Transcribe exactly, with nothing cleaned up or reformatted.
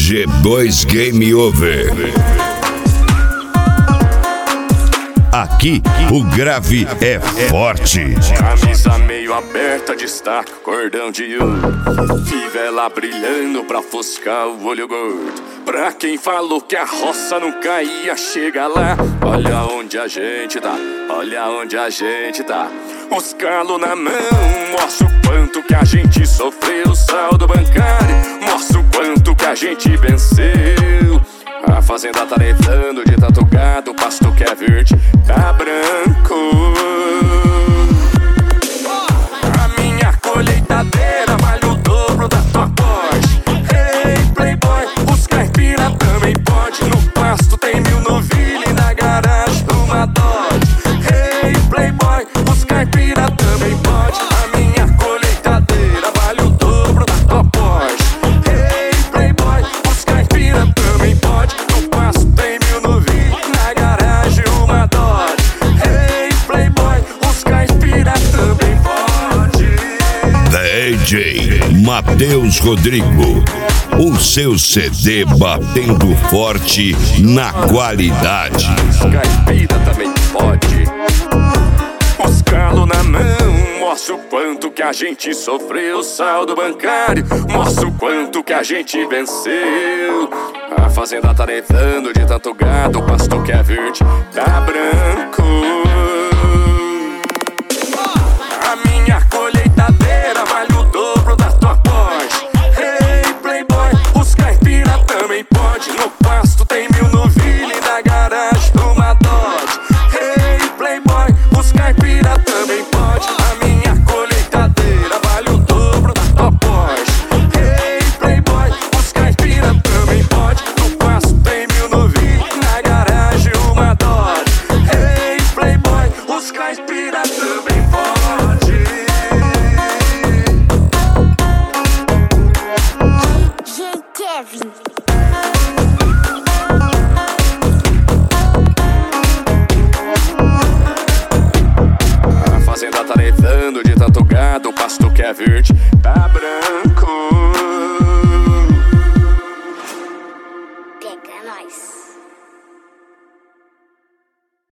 G dois Game Over. Aqui o grave é forte. Camisa meio aberta, destaca cordão de ouro, fivela brilhando pra ofuscar o olho gordo. Pra quem falou que a roça não caía, chega lá. Olha onde a gente tá, olha onde a gente tá. Os calos na mão, mostra o quanto que a gente sofreu. Saldo bancário, mostra o quanto que a gente venceu. A fazenda tá levando de tanto gado, o pasto que é verde tá branco. A minha colheitadeira vale o dobro da tua Porsche. Hey playboy, os caipira também pode. No pasto tem mil novilha e na garagem uma Dodge. Hey playboy, os caipira também pode. A minha colheitadeira vale o dobro da tua Porsche. Hey playboy, os caipira também pode. No pasto tem mil novilha e na garagem uma Dodge. Hey playboy, os caipira também pode. D J Matheus Rodrigo, o seu C D batendo forte na qualidade. Os caipira também pode. Os calos na mão, mostra o quanto que a gente sofreu. Saldo bancário, mostra o quanto que a gente venceu. A fazenda tá levando de tanto gado, o pasto que é verde tá branco. A minha colheitadeira vale o dobro da tua Porsche. Hey playboy, os caipira também pode. No pasto tem mil novilha e na garagem uma Dodge. Hey playboy, os caipira também pode. A minha colheitadeira vale o dobro da tua Porsche. Hey playboy, os caipira também pode. No pasto tem mil novilha e na garagem uma Dodge. Hey playboy, os caipira também pode. Kevin. A fazenda tá levando de tanto gado, o pasto que é verde tá